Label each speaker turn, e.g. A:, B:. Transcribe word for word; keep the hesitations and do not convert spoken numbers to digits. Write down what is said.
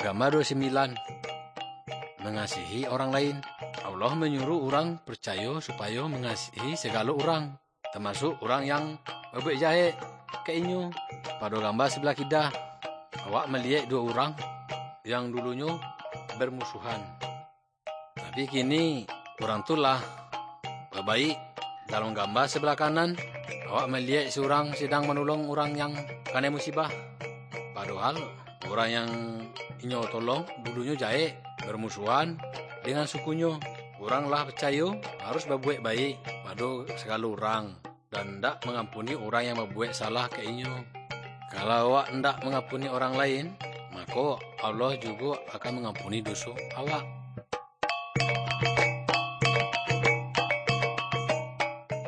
A: Gambar dua puluh sembilan. Mengasihi orang lain. Allah menyuruh orang percaya supaya mengasihi segala orang, termasuk orang yang berbuat jahat ke inyo. Pada gambar sebelah kiri, awak melihat dua orang yang dulunya bermusuhan. Tapi kini orang itulah berbaik. Dalam gambar sebelah kanan, awak melihat seorang sedang menolong orang yang kena musibah. Padahal orang yang inyo tolong dulunya jahat, bermusuhan dengan sukunya. Oranglah percaya harus berbuat baik pada segala orang dan tidak mengampuni orang yang berbuat salah ke inyo. Kalau awak tidak mengampuni orang lain, maka Allah juga akan mengampuni dosa awak.